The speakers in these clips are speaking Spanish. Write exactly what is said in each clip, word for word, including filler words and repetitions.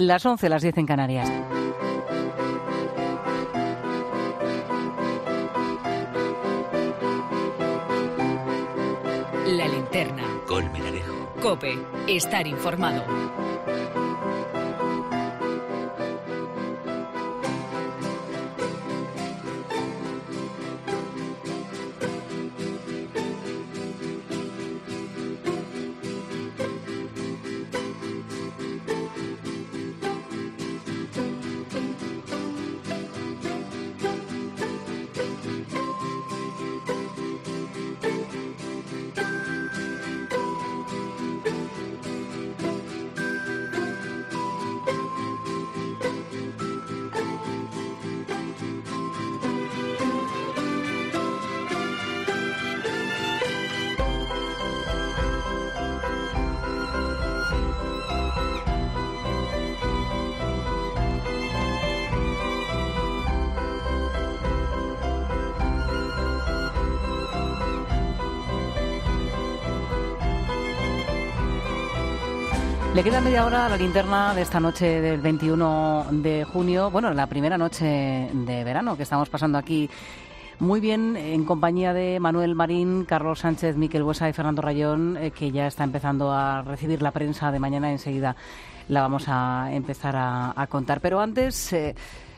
Las once, las diez en Canarias. La linterna. Con Melgarejo. COPE. Estar informado. Le queda media hora a la linterna de esta noche del veintiuno de junio, bueno, la primera noche de verano que estamos pasando aquí muy bien en compañía de Manuel Marín, Carlos Sánchez, Miquel Buesa y Fernando Rayón, eh, que ya está empezando a recibir la prensa de mañana. Enseguida la vamos a empezar a, a contar. Pero antes eh,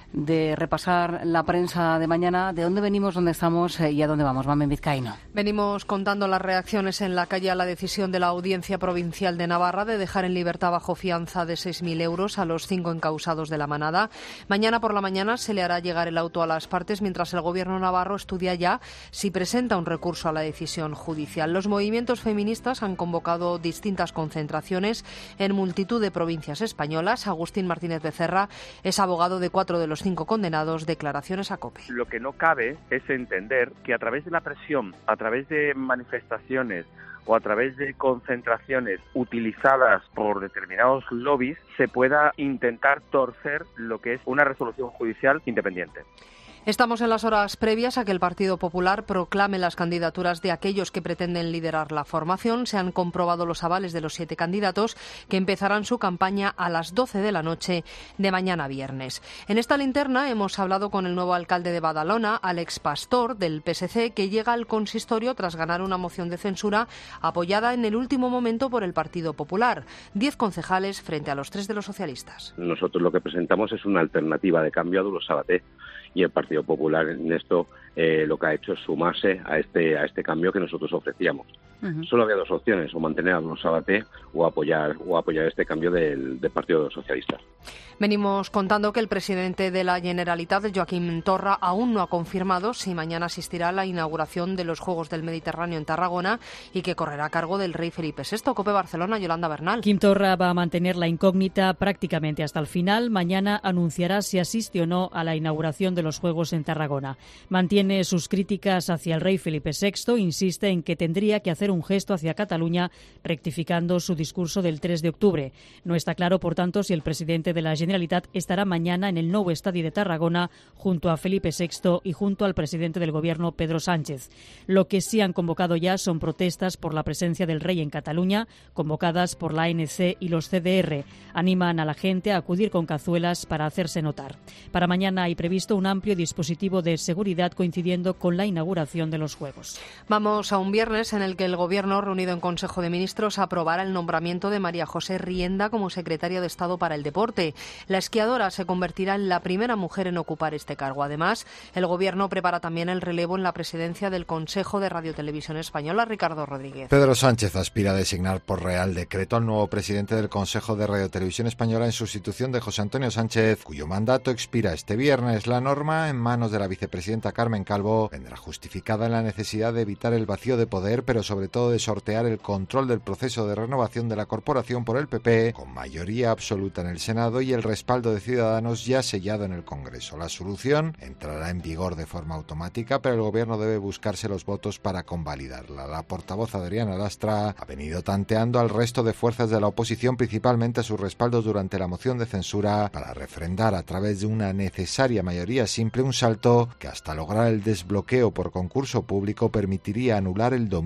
de repasar la prensa de mañana, ¿de dónde venimos, dónde estamos eh, y a dónde vamos? Mamen Vizcaíno. Venimos contando las reacciones en la calle a la decisión de la Audiencia Provincial de Navarra de dejar en libertad bajo fianza de seis mil euros a los cinco encausados de la manada. Mañana por la mañana se le hará llegar el auto a las partes, mientras el Gobierno navarro estudia ya si presenta un recurso a la decisión judicial. Los movimientos feministas han convocado distintas concentraciones en multitud de provincias españolas. Agustín Martínez Becerra es abogado de cuatro de los cinco condenados. Declaraciones a COPE. Lo que no cabe es entender que a través de la presión, a través de manifestaciones o a través de concentraciones utilizadas por determinados lobbies se pueda intentar torcer lo que es una resolución judicial independiente. Estamos en las horas previas a que el Partido Popular proclame las candidaturas de aquellos que pretenden liderar la formación. Se han comprobado los avales de los siete candidatos que empezarán su campaña a las doce de la noche de mañana viernes. En esta linterna hemos hablado con el nuevo alcalde de Badalona, Alex Pastor, del P S C, que llega al consistorio tras ganar una moción de censura apoyada en el último momento por el Partido Popular. Diez concejales frente a los tres de los socialistas. Nosotros lo que presentamos es una alternativa de cambio a Dolors Sabaté. Y el Partido Popular en esto eh, lo que ha hecho es sumarse a este a este cambio que nosotros ofrecíamos. Uh-huh. Solo había dos opciones, o mantener a Dolors Sabaté o apoyar o apoyar este cambio del, del Partido de los Socialistas. Venimos contando que el presidente de la Generalitat, Joaquim Torra, aún no ha confirmado si mañana asistirá a la inauguración de los Juegos del Mediterráneo en Tarragona y que correrá a cargo del rey Felipe sexto. COPE Barcelona, Yolanda Bernal. Quim Torra va a mantener la incógnita prácticamente hasta el final. Mañana anunciará si asiste o no a la inauguración de los Juegos en Tarragona. Mantiene sus críticas hacia el rey Felipe sexto, insiste en que tendría que hacer un gesto hacia Cataluña, rectificando su discurso del tres de octubre. No está claro, por tanto, si el presidente de la Generalitat estará mañana en el nou estadi de Tarragona junto a Felipe sexto y junto al presidente del Gobierno, Pedro Sánchez. Lo que sí han convocado ya son protestas por la presencia del rey en Cataluña, convocadas por la A N C y los C D R. Animan a la gente a acudir con cazuelas para hacerse notar. Para mañana hay previsto un amplio dispositivo de seguridad coincidiendo con la inauguración de los Juegos. Vamos a un viernes en el que el Gobierno, reunido en Consejo de Ministros, aprobará el nombramiento de María José Rienda como secretaria de Estado para el Deporte. La esquiadora se convertirá en la primera mujer en ocupar este cargo. Además, el Gobierno prepara también el relevo en la presidencia del Consejo de Radiotelevisión Española, Ricardo Rodríguez. Pedro Sánchez aspira a designar por Real Decreto al nuevo presidente del Consejo de Radiotelevisión Española en sustitución de José Antonio Sánchez, cuyo mandato expira este viernes. La norma, en manos de la vicepresidenta Carmen Calvo, vendrá justificada en la necesidad de evitar el vacío de poder, pero sobre todo de sortear el control del proceso de renovación de la corporación por el P P, con mayoría absoluta en el Senado y el respaldo de Ciudadanos ya sellado en el Congreso. La solución entrará en vigor de forma automática, pero el Gobierno debe buscarse los votos para convalidarla. La portavoz Adriana Lastra ha venido tanteando al resto de fuerzas de la oposición, principalmente a sus respaldos durante la moción de censura, para refrendar a través de una necesaria mayoría simple un salto que hasta lograr el desbloqueo por concurso público permitiría anular el dominio de los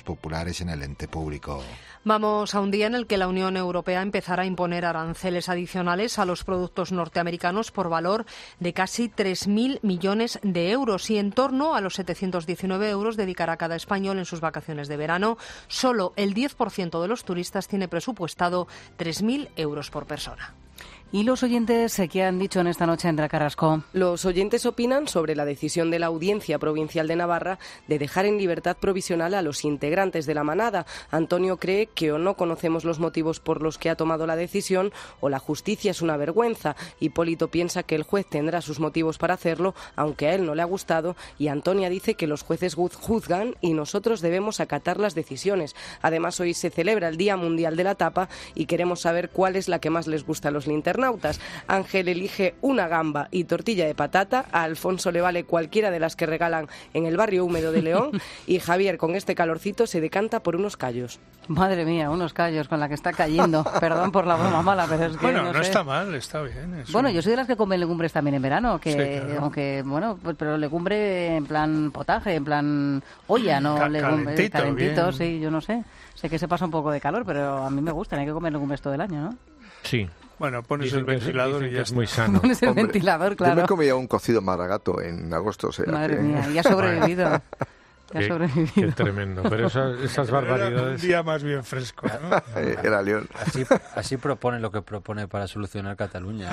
populares en el ente público. Vamos a un día en el que la Unión Europea empezará a imponer aranceles adicionales a los productos norteamericanos por valor de casi tres mil millones de euros y en torno a los setecientos diecinueve euros dedicará cada español en sus vacaciones de verano. Solo el diez por ciento de los turistas tiene presupuestado tres mil euros por persona. ¿Y los oyentes qué han dicho en esta noche, Andrea Carrasco? Los oyentes opinan sobre la decisión de la Audiencia Provincial de Navarra de dejar en libertad provisional a los integrantes de la manada. Antonio cree que o no conocemos los motivos por los que ha tomado la decisión o la justicia es una vergüenza. Hipólito piensa que el juez tendrá sus motivos para hacerlo, aunque a él no le ha gustado, y Antonia dice que los jueces juzgan y nosotros debemos acatar las decisiones. Además, hoy se celebra el Día Mundial de la Tapa y queremos saber cuál es la que más les gusta a los linternas. Ángel elige una gamba y tortilla de patata, a Alfonso le vale cualquiera de las que regalan en el barrio húmedo de León y Javier con este calorcito se decanta por unos callos. Madre mía, unos callos con la que está cayendo. Perdón por la broma mala, pero es que bueno, no, no sé. Está mal, está bien. Bueno, un... yo soy de las que comen legumbres también en verano, que sí, claro. aunque, bueno, pues, pero legumbre en plan potaje, en plan olla, no Ca- legumbre calentito, calentito, bien. sí, yo no sé. Sé que se pasa un poco de calor, pero a mí me gustan, hay que comer legumbres todo el año, ¿no? Sí. Bueno, pones Dicen el que es- ventilador dicen y que ya es está. muy sano. Pones el Hombre, ventilador, Yo me claro. comía un cocido maragato en agosto, o sea Madre que- mía, y ha sobrevivido. Ya ha Qué, qué sobrevivido. tremendo. Pero esas, esas Era un barbaridades... día más bien fresco, ¿no? Eh, Era León. Así, así propone lo que propone para solucionar Cataluña.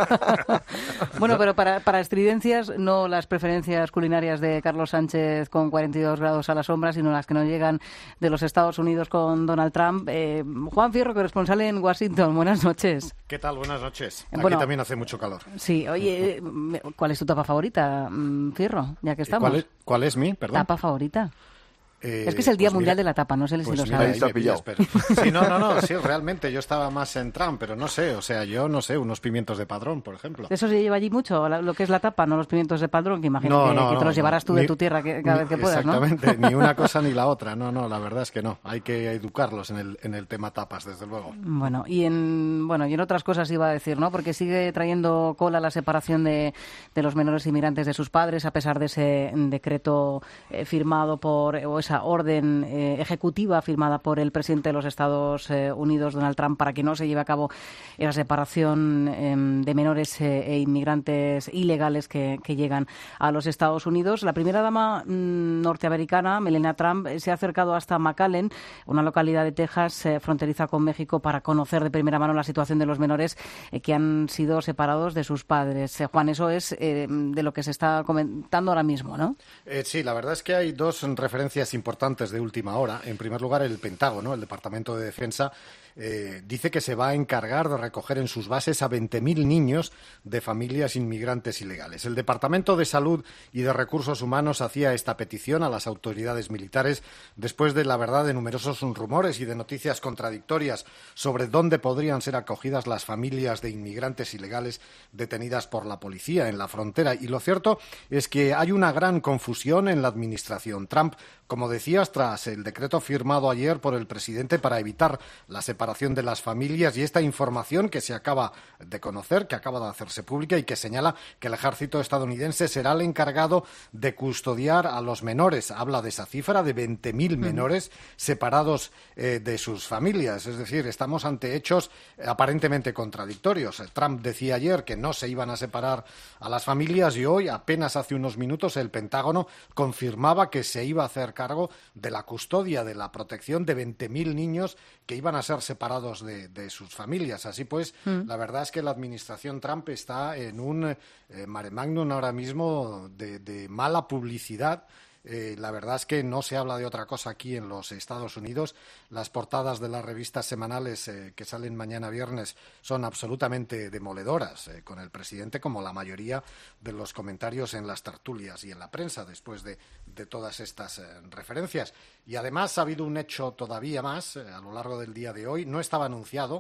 Bueno, pero para, para estridencias, no las preferencias culinarias de Carlos Sánchez con cuarenta y dos grados a la sombra, sino las que nos llegan de los Estados Unidos con Donald Trump. Eh, Juan Fierro, corresponsal en Washington, buenas noches. ¿Qué tal? Buenas noches. Aquí Bueno, también hace mucho calor. Sí, oye, eh, ¿cuál es tu tapa favorita, mm, Fierro? Ya que estamos. ¿Cuál es, cuál es mi? Perdón. ¿Tapa favorita? Eh, Es que es el Día pues Mundial mira- de la Tapa, no sé si Pues lo mira, sabes. ahí me pillas, pero- Sí, no, no, no, sí, realmente yo estaba más en Trump, pero no sé, o sea, yo no sé, unos pimientos de Padrón, por ejemplo. ¿Eso se lleva allí mucho, la- lo que es la tapa, no los pimientos de Padrón, que imagino No, que, no, que te no, los llevarás tú ni- de tu tierra que, cada ni- vez que puedas, ¿no? Exactamente, ni una cosa ni la otra, no, no, la verdad es que no, hay que educarlos en el, en el tema tapas, desde luego. Bueno, y en bueno y en otras cosas iba a decir, ¿no? Porque sigue trayendo cola la separación de, de los menores inmigrantes de sus padres, a pesar de ese decreto eh, firmado por, o esa orden eh, ejecutiva firmada por el presidente de los Estados eh, Unidos, Donald Trump, para que no se lleve a cabo esa separación eh, de menores eh, e inmigrantes ilegales que, que llegan a los Estados Unidos. La primera dama mm, norteamericana, Melania Trump, eh, se ha acercado hasta McAllen, una localidad de Texas eh, fronteriza con México, para conocer de primera mano la situación de los menores eh, que han sido separados de sus padres. Eh, Juan, eso es eh, de lo que se está comentando ahora mismo, ¿no? Eh, sí, la verdad es que hay dos referencias importantes de última hora. En primer lugar, el Pentágono, el Departamento de Defensa, eh, dice que se va a encargar de recoger en sus bases a veinte mil niños de familias inmigrantes ilegales. El Departamento de Salud y de Recursos Humanos hacía esta petición a las autoridades militares después de, la verdad, de numerosos rumores y de noticias contradictorias sobre dónde podrían ser acogidas las familias de inmigrantes ilegales detenidas por la policía en la frontera. Y lo cierto es que hay una gran confusión en la administración Trump, como decías, tras el decreto firmado ayer por el presidente para evitar la separación de las familias y esta información que se acaba de conocer, que acaba de hacerse pública y que señala que el ejército estadounidense será el encargado de custodiar a los menores. Habla de esa cifra de veinte mil menores separados eh, de sus familias. Es decir, estamos ante hechos eh, aparentemente contradictorios. Trump decía ayer que no se iban a separar a las familias y hoy, apenas hace unos minutos, el Pentágono confirmaba que se iba a hacer cargo de la custodia, de la protección de veinte mil niños que iban a ser separados de, de sus familias. Así pues, mm. la verdad es que la administración Trump está en un eh, mare magnum ahora mismo de, de mala publicidad. Eh, la verdad es que no se habla de otra cosa aquí en los Estados Unidos. Las portadas de las revistas semanales eh, que salen mañana viernes son absolutamente demoledoras, eh, con el presidente como la mayoría de los comentarios en las tertulias y en la prensa después de, de todas estas eh, referencias. Y además ha habido un hecho todavía más eh, a lo largo del día de hoy. No estaba anunciado,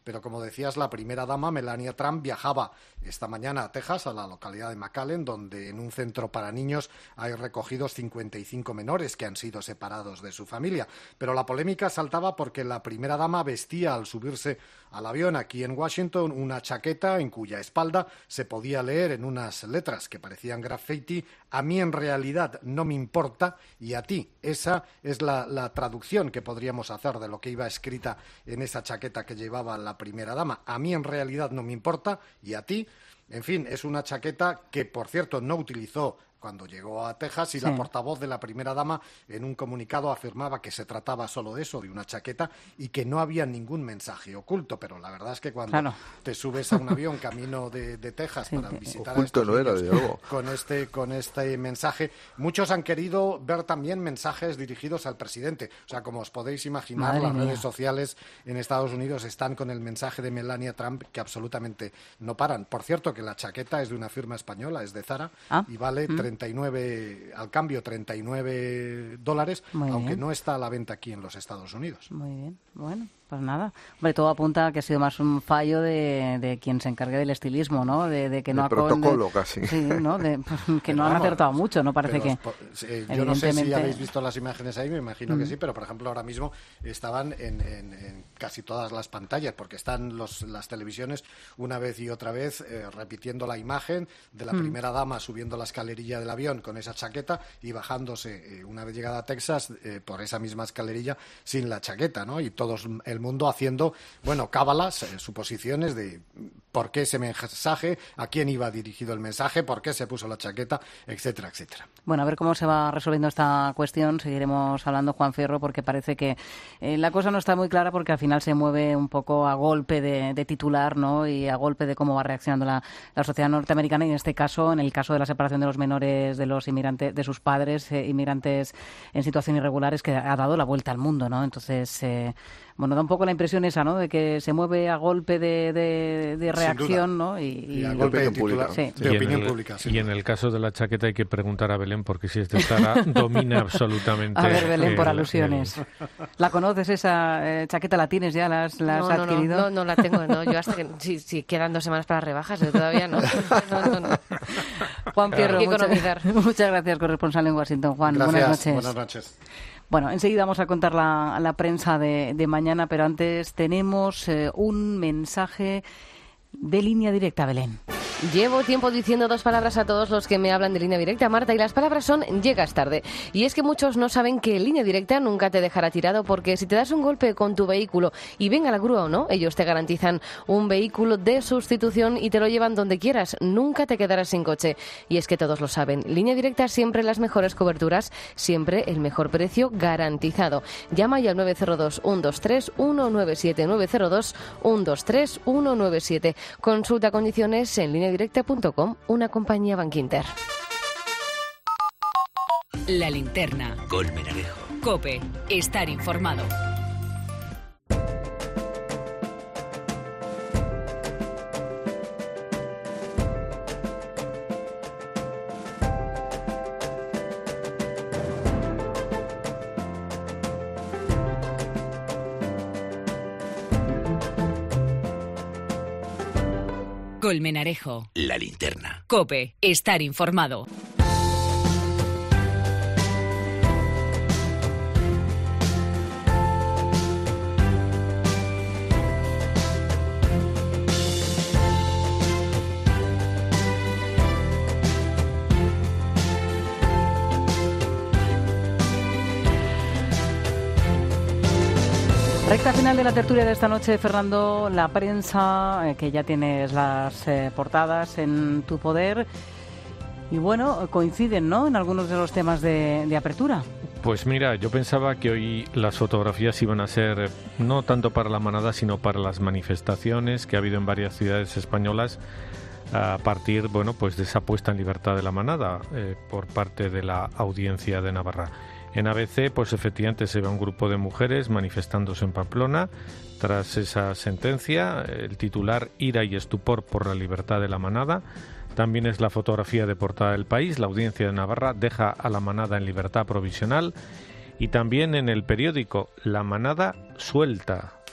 Pero como decías, la primera dama, Melania Trump, viajaba esta mañana a Texas, a la localidad de McAllen, donde en un centro para niños hay recogidos cincuenta y cinco menores que han sido separados de su familia. Pero la polémica saltaba porque la primera dama vestía al subirse al avión aquí en Washington una chaqueta en cuya espalda se podía leer en unas letras que parecían graffiti: a mí en realidad no me importa y a ti. Esa es la, la traducción que podríamos hacer de lo que iba escrita en esa chaqueta que llevaba la primera dama. A mí en realidad no me importa y a ti. En fin, es una chaqueta que, por cierto, no utilizó cuando llegó a Texas, y sí. La portavoz de la primera dama en un comunicado afirmaba que se trataba solo de eso, de una chaqueta, y que no había ningún mensaje oculto. Pero la verdad es que cuando claro. te subes a un avión camino de, de Texas sí, para sí. visitar oculto a estos no era, de algo. con este con este mensaje, muchos han querido ver también mensajes dirigidos al presidente. O sea, como os podéis imaginar, Madre las mía. redes sociales en Estados Unidos están con el mensaje de Melania Trump, que absolutamente no paran. Por cierto, que la chaqueta es de una firma española, es de Zara, ah. y vale mm. treinta y nueve al cambio treinta y nueve dólares, Muy aunque bien. no está a la venta aquí en los Estados Unidos. Muy bien, bueno, pues nada. Hombre, todo apunta a que ha sido más un fallo de, de quien se encargue del estilismo, ¿no? De, de que no el protocolo, de, casi. Sí, ¿no? De, que no han acertado mucho, ¿no? Parece que... Eh, yo no sé si habéis visto las imágenes ahí, me imagino mm. que sí, pero por ejemplo ahora mismo estaban en, en, en casi todas las pantallas, porque están los, las televisiones una vez y otra vez eh, repitiendo la imagen de la mm. primera dama subiendo la escalerilla del avión con esa chaqueta y bajándose eh, una vez llegada a Texas eh, por esa misma escalerilla sin la chaqueta, ¿no? Y todo el mundo haciendo, bueno, cábalas, eh, suposiciones de por qué ese mensaje, a quién iba dirigido el mensaje, por qué se puso la chaqueta, etcétera, etcétera. Bueno, a ver cómo se va resolviendo esta cuestión. Seguiremos hablando, Juan Fierro, porque parece que eh, la cosa no está muy clara, porque al final se mueve un poco a golpe de, de titular, ¿no? Y a golpe de cómo va reaccionando la, la sociedad norteamericana, y en este caso, en el caso de la separación de los menores de los inmigrantes, de sus padres, eh, inmigrantes en situación irregular, es que ha dado la vuelta al mundo, ¿no? Entonces, eh, bueno, da un poco la impresión esa, ¿no? De que se mueve a golpe de, de, de reacción, ¿no? Y, y, y a golpe de, titular, sí. de opinión el, pública. Y en el caso de la chaqueta hay que preguntar a Belén, porque si es de Zara, domina absolutamente. A ver, Belén, el, por alusiones. El... ¿La conoces esa eh, chaqueta? ¿La tienes ya? ¿La has, la has no, no, adquirido? No, no, no la tengo. No, yo hasta que si, si quedan dos semanas para rebajas, yo todavía no. no, no, no. Juan Fierro, muchas, muchas gracias, corresponsal en Washington. Juan, gracias, buenas noches. Buenas noches. Bueno, enseguida vamos a contar la, la prensa de, de mañana, pero antes tenemos eh, un mensaje de Línea Directa, Belén. Llevo tiempo diciendo dos palabras a todos los que me hablan de Línea Directa, Marta, y las palabras son llegas tarde. Y es que muchos no saben que Línea Directa nunca te dejará tirado, porque si te das un golpe con tu vehículo y venga la grúa o no, ellos te garantizan un vehículo de sustitución y te lo llevan donde quieras. Nunca te quedarás sin coche. Y es que todos lo saben. Línea Directa, siempre las mejores coberturas, siempre el mejor precio garantizado. Llama ya al nueve cero dos, uno dos tres, uno nueve siete, nueve cero dos, uno dos tres, uno nueve siete. Consulta condiciones en línea directa punto com, una compañía Bankinter. La linterna. Colmenarejo. COPE. Estar informado. Colmenarejo. La linterna. COPE. Estar informado. Recta final de la tertulia de esta noche, Fernando, la prensa, eh, que ya tienes las eh, portadas en tu poder. Y bueno, coinciden, ¿no?, en algunos de los temas de, de apertura. Pues mira, yo pensaba que hoy las fotografías iban a ser no tanto para la manada, sino para las manifestaciones que ha habido en varias ciudades españolas a partir, bueno, pues de esa puesta en libertad de la manada eh, por parte de la Audiencia de Navarra. En A B C, pues efectivamente se ve un grupo de mujeres manifestándose en Pamplona tras esa sentencia, el titular "Ira y estupor por la libertad de la manada". También es la fotografía de portada del País, la Audiencia de Navarra deja a la manada en libertad provisional. Y también en El Periódico, la manada suelta.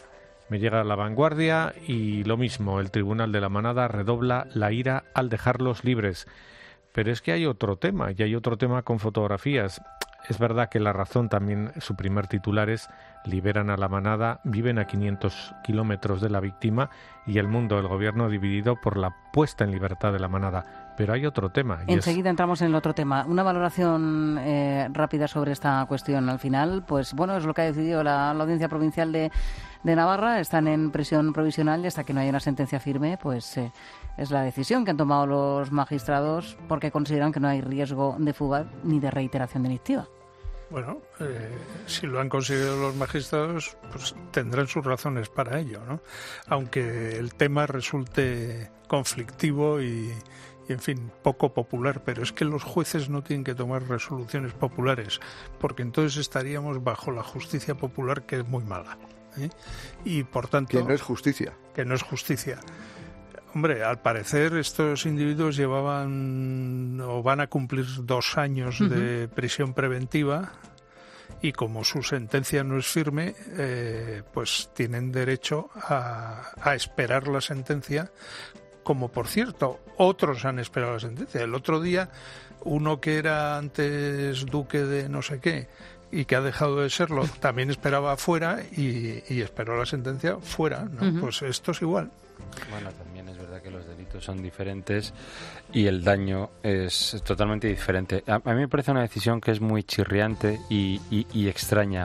Me llega La Vanguardia y lo mismo, el Tribunal de la Manada redobla la ira al dejarlos libres. Pero es que hay otro tema, y hay otro tema con fotografías. Es verdad que La Razón también, su primer titular es liberan a la manada, viven a quinientos kilómetros de la víctima y el mundo del gobierno dividido por la puesta en libertad de la manada. Pero hay otro tema. Y Enseguida es... entramos en el otro tema. Una valoración eh, rápida sobre esta cuestión. Al final, pues bueno, es lo que ha decidido la, la Audiencia Provincial de, de Navarra. Están en prisión provisional y hasta que no haya una sentencia firme, pues eh, es la decisión que han tomado los magistrados porque consideran que no hay riesgo de fuga ni de reiteración delictiva. Bueno, eh, si lo han conseguido los magistrados, pues tendrán sus razones para ello, ¿no? Aunque el tema resulte conflictivo y, y, en fin, poco popular, pero es que los jueces no tienen que tomar resoluciones populares, porque entonces estaríamos bajo la justicia popular, que es muy mala, ¿eh? Y, por tanto... Que no es justicia. Que no es justicia. Hombre, al parecer estos individuos llevaban o van a cumplir dos años uh-huh. de prisión preventiva y como su sentencia no es firme, eh, pues tienen derecho a, a esperar la sentencia, como por cierto, otros han esperado la sentencia. El otro día, uno que era antes duque de no sé qué y que ha dejado de serlo, también esperaba fuera y, y esperó la sentencia fuera, ¿no? Uh-huh. Pues esto es igual. Bueno, también es verdad que los delitos son diferentes y el daño es totalmente diferente. A, a mí me parece una decisión que es muy chirriante y, y, y extraña.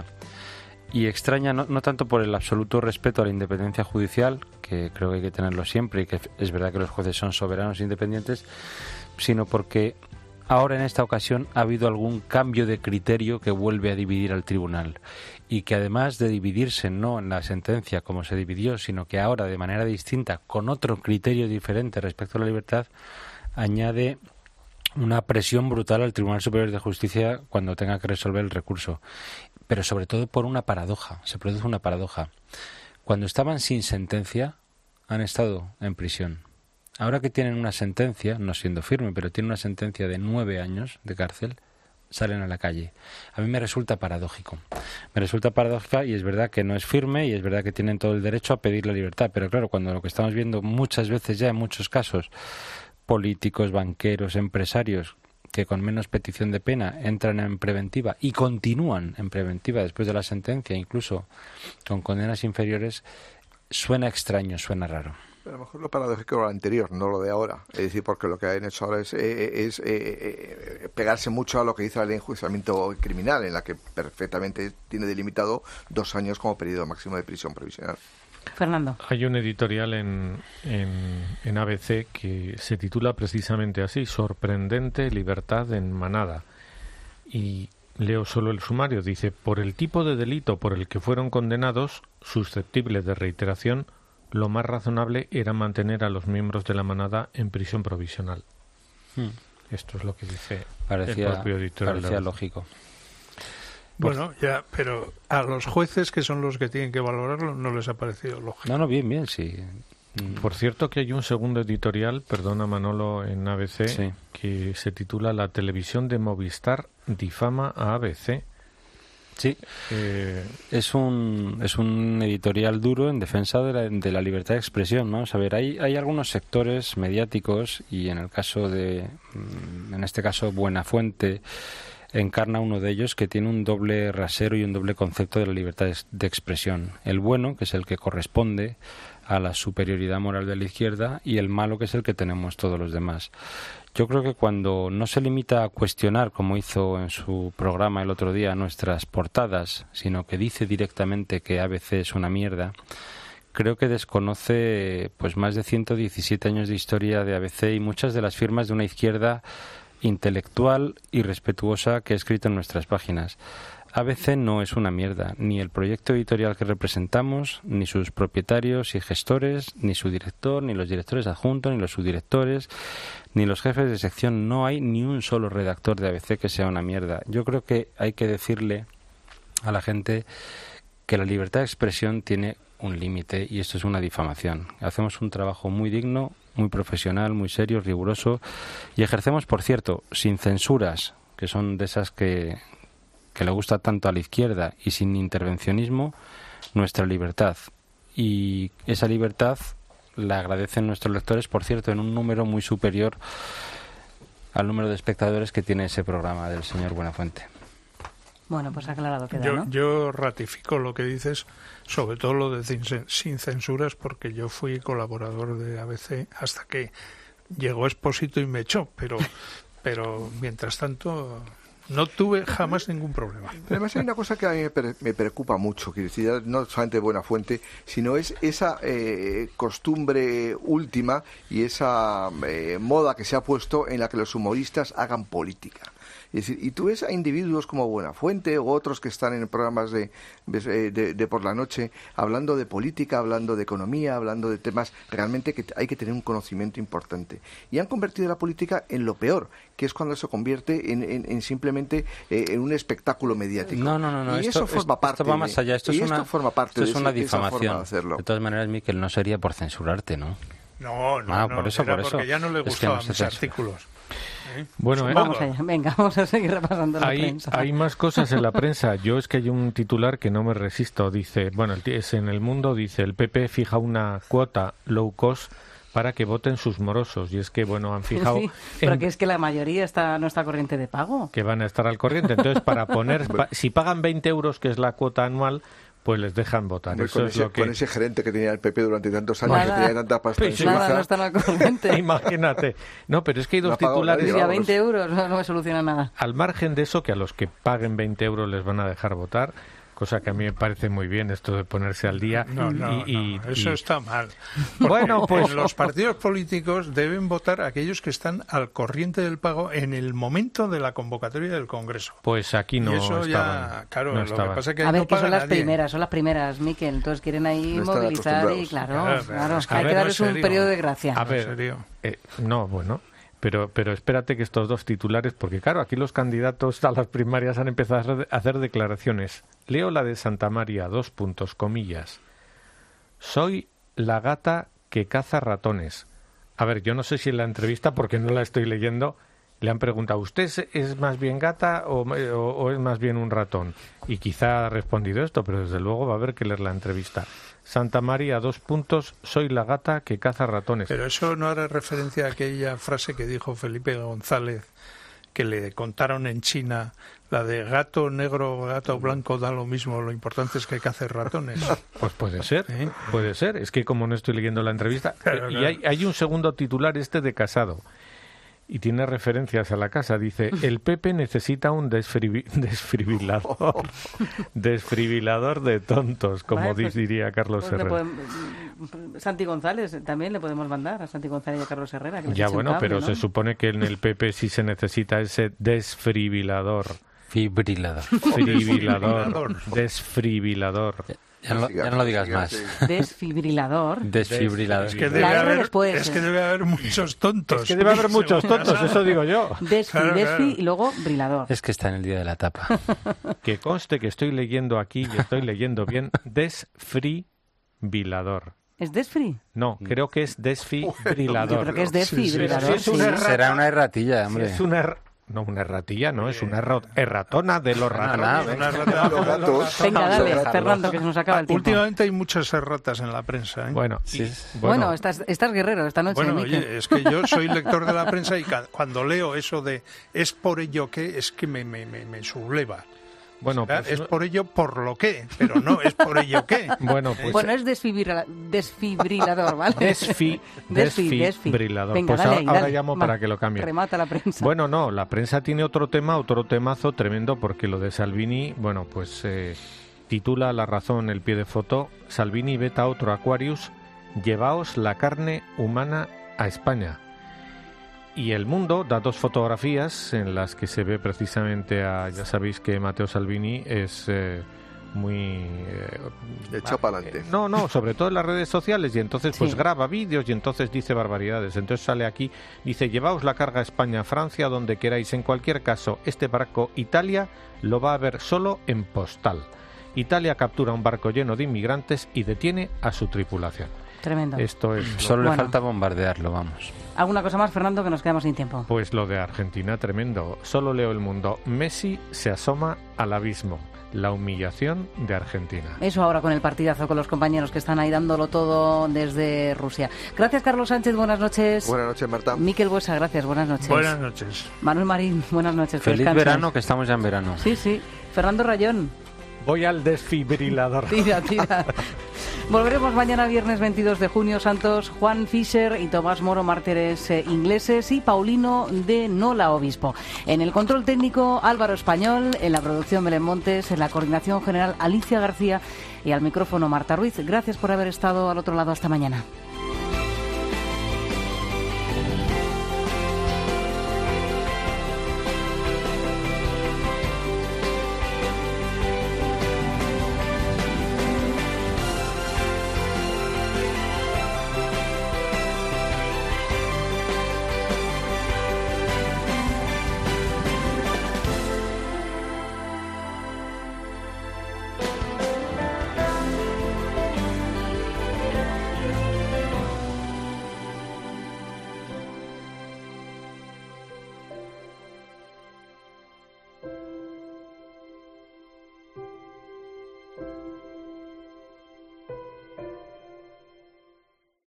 Y extraña no, no tanto por el absoluto respeto a la independencia judicial, que creo que hay que tenerlo siempre y que es verdad que los jueces son soberanos e independientes, sino porque ahora en esta ocasión ha habido algún cambio de criterio que vuelve a dividir al tribunal. Y que además de dividirse no en la sentencia como se dividió, sino que ahora de manera distinta, con otro criterio diferente respecto a la libertad, añade una presión brutal al Tribunal Superior de Justicia cuando tenga que resolver el recurso. Pero sobre todo por una paradoja, se produce una paradoja. Cuando estaban sin sentencia, han estado en prisión. Ahora que tienen una sentencia, no siendo firme, pero tienen una sentencia de nueve años de cárcel, salen a la calle. A mí me resulta paradójico. Me resulta paradójica y es verdad que no es firme y es verdad que tienen todo el derecho a pedir la libertad. Pero claro, cuando lo que estamos viendo muchas veces ya en muchos casos, políticos, banqueros, empresarios, que con menos petición de pena entran en preventiva y continúan en preventiva después de la sentencia, incluso con condenas inferiores, suena extraño, suena raro. A lo mejor lo paradójico era lo anterior, no lo de ahora. Es decir, porque lo que han hecho ahora es, eh, es eh, pegarse mucho a lo que dice la ley de enjuiciamiento criminal, en la que perfectamente tiene delimitado dos años como periodo máximo de prisión provisional. Fernando. Hay un editorial en, en, en A B C que se titula precisamente así, Sorprendente libertad en manada. Y leo solo el sumario. Dice, por el tipo de delito por el que fueron condenados, susceptibles de reiteración, lo más razonable era mantener a los miembros de la manada en prisión provisional. Hmm. Esto es lo que dice parecía, el propio editorial. Parecía lógico. Bueno, ya, pero a los jueces, que son los que tienen que valorarlo, no les ha parecido lógico. No, no, bien, bien, sí. Por cierto que hay un segundo editorial, perdona Manolo, en A B C, sí, que se titula La televisión de Movistar difama a A B C. Sí, eh, es un es un editorial duro en defensa de la, de la libertad de expresión, ¿no? A ver, hay, hay algunos sectores mediáticos y en el caso de, en este caso, Buenafuente encarna uno de ellos que tiene un doble rasero y un doble concepto de la libertad de expresión. El bueno, que es el que corresponde a la superioridad moral de la izquierda, y el malo, que es el que tenemos todos los demás. Yo creo que cuando no se limita a cuestionar, como hizo en su programa el otro día, nuestras portadas, sino que dice directamente que A B C es una mierda, creo que desconoce pues más de ciento diecisiete años de historia de A B C y muchas de las firmas de una izquierda intelectual y respetuosa que ha escrito en nuestras páginas. A B C no es una mierda, ni el proyecto editorial que representamos, ni sus propietarios y gestores, ni su director, ni los directores adjuntos, ni los subdirectores, ni los jefes de sección. No hay ni un solo redactor de A B C que sea una mierda. Yo creo que hay que decirle a la gente que la libertad de expresión tiene un límite y esto es una difamación. Hacemos un trabajo muy digno, muy profesional, muy serio, riguroso y ejercemos, por cierto, sin censuras, que son de esas que... que le gusta tanto a la izquierda, y sin intervencionismo, nuestra libertad. y esa libertad la agradecen nuestros lectores, por cierto, en un número muy superior al número de espectadores que tiene ese programa del señor Buenafuente. Bueno, pues aclarado queda, yo, ¿no? Yo ratifico lo que dices, sobre todo lo de sin, sin censuras, porque yo fui colaborador de A B C hasta que llegó Expósito y me echó, pero, pero mientras tanto no tuve jamás ningún problema. Pero además hay una cosa que a mí me, pre- me preocupa mucho, quiero decir, no solamente de Buenafuente, sino es esa eh, costumbre última y esa eh, moda que se ha puesto en la que los humoristas hagan política. Es decir, y tú ves a individuos como Buenafuente u otros que están en programas de, de, de, de por la noche hablando de política, hablando de economía, hablando de temas realmente que hay que tener un conocimiento importante. Y han convertido la política en lo peor, que es cuando se convierte en, en, en simplemente eh, en un espectáculo mediático. No, no, no. no. Y esto, eso forma esto, parte. Esto va más allá. Esto y es esto una, forma parte esto es de, una ese, de esa forma difamación. de hacerlo. De todas maneras, Miquel, no sería por censurarte, ¿no? No, no, ah, no, por eso, era por eso. porque ya no le Es que gustaban no se mis censura. artículos. ¿Eh? Bueno, Vamos allá, venga, vamos a seguir repasando la hay, prensa. hay más cosas en la prensa. Yo es que hay un titular que no me resisto. Dice, bueno, el t- es en El Mundo, dice, el P P fija una cuota low cost para que voten sus morosos. Y es que, bueno, han fijado... Sí, pero en- que es que la mayoría está no está corriente de pago. que van a estar al corriente. Entonces, para poner... pa- si pagan veinte euros, que es la cuota anual, pues les dejan votar. Hombre, Eso con, es ese, lo que... con ese gerente que tenía el P P durante tantos años, Nada. que tenía tanta pasta Pues en su Nada, caja. no están al corriente. Imagínate. No, pero es que hay No dos ha pagado titulares... nadie, Si a vamos. veinte euros no, no me soluciona nada. Al margen de eso, que a los que paguen veinte euros les van a dejar votar, cosa que a mí me parece muy bien, esto de ponerse al día. No, no, y, y- no, eso y- está mal. Porque Bueno, pues- en los partidos políticos deben votar aquellos que están al corriente del pago en el momento de la convocatoria del Congreso. Pues aquí no y eso estaban. ya, claro, no lo que estaban. pasa es que A ahí ver, no que son paga las nadie. primeras, son las primeras, Miquel. Entonces quieren ahí No están movilizar y acostumbrados. claro, Claro, claro, es que hay a que ver, darles no, un serio. periodo de gracia. A ¿En ver, serio? eh, no, bueno, pero pero espérate que estos dos titulares, porque claro, aquí los candidatos a las primarias han empezado a hacer- a hacer declaraciones. Leo la de Santa María, dos puntos, comillas. Soy la gata que caza ratones. A ver, yo no sé si en la entrevista, porque no la estoy leyendo, le han preguntado, ¿usted es, es más bien gata o, o- o es más bien un ratón? Y quizá ha respondido esto, pero desde luego va a haber que leer la entrevista. Santa María, dos puntos, soy la gata que caza ratones. Pero eso no hará referencia a aquella frase que dijo Felipe González, que le contaron en China, la de gato negro, gato blanco, da lo mismo, lo importante es que cace ratones. Pues puede ser, ¿Eh? puede ser. Es que como no estoy leyendo la entrevista... Claro, y claro. hay, hay un segundo titular, este de Casado, y tiene referencias a la casa. Dice, el P P necesita un desfribi- desfibrilador, desfibrilador de tontos, como Vale, pues- diría Carlos Pues le Herrera. podemos- Santi González, también le podemos mandar a Santi González y a Carlos Herrera. Que les Ya eche un bueno, cable, pero ¿no? se supone que en el P P sí se necesita ese desfibrilador. Fibrilador. Fibrilador. Desfibrilador. Ya no, ya no lo digas más. Desfibrilador. Desfibrilador. Es que debe La R haber, después. es que debe haber muchos tontos. Es que debe haber muchos Según tontos, Casa. eso digo yo. Desfi, Claro, desfi claro. y luego brilador. Es que está en el día de la tapa. Que conste que estoy leyendo aquí y estoy leyendo bien desfibrilador. ¿Es desfri? No, creo que es desfibrilador. Yo creo que es desfibrilador. Sí, es una sí. errata. Será una erratilla, Sí, hombre. es una er- No, una erratilla, no, es una erro- erratona de los Nada, ratones. nada, Una venga. rata- Los gatos. Venga, Vamos a dale, dejarlo. Fernando, que se nos acaba el tiempo. Últimamente hay muchas erratas en la prensa. ¿eh? Bueno, Sí. y- Bueno, bueno, estás, estás guerrero esta noche, Bueno, Miquel. oye, es que yo soy lector de la prensa y ca- cuando leo eso de es por ello que, es que me, me, me, me subleva. bueno, ¿Verdad? pues, es no- por ello por lo que, pero no es por ello que. bueno, pues Bueno, es desfibrila- desfibrilador, ¿vale? desfi, Desfi, desfi. desfibrilador. Venga, Pues dale ahora, ahí, ahora dale. llamo Va, para que lo cambie. Remata la prensa. Bueno, no, la prensa tiene otro tema, otro temazo tremendo, porque lo de Salvini, bueno, pues eh, titula La Razón, el pie de foto, Salvini veta otro Aquarius, llevaos la carne humana a España. Y El Mundo da dos fotografías en las que se ve precisamente a, ya sabéis que Matteo Salvini es eh, muy... eh, Echado para adelante. eh, No, no, sobre todo en las redes sociales, y entonces pues Sí. graba vídeos y entonces dice barbaridades. Entonces sale aquí, dice, llevaos la carga a España, a Francia, donde queráis. En cualquier caso, este barco Italia lo va a ver solo en postal. Italia captura un barco lleno de inmigrantes y detiene a su tripulación. Tremendo. Esto es... Solo bueno. le falta bombardearlo, vamos. ¿Alguna cosa más, Fernando, que nos quedamos sin tiempo? Pues lo de Argentina, tremendo. Solo leo El Mundo. Messi se asoma al abismo. La humillación de Argentina. Eso ahora con el partidazo, con los compañeros que están ahí dándolo todo desde Rusia. Gracias, Carlos Sánchez, buenas noches. Buenas noches, Marta. Miquel Buesa, gracias, buenas noches. Buenas noches. Manuel Marín, buenas noches. Feliz descanses. verano, que estamos ya en verano. Sí, sí. Fernando Rayón. Voy al desfibrilador. Tira, tira. Volveremos mañana viernes veintidós de junio. Santos, Juan Fischer y Tomás Moro, mártires eh, ingleses, y Paulino de Nola, obispo. En el control técnico, Álvaro Español, en la producción Belén Montes, en la coordinación general Alicia García y al micrófono Marta Ruiz. Gracias por haber estado al otro lado. Hasta mañana.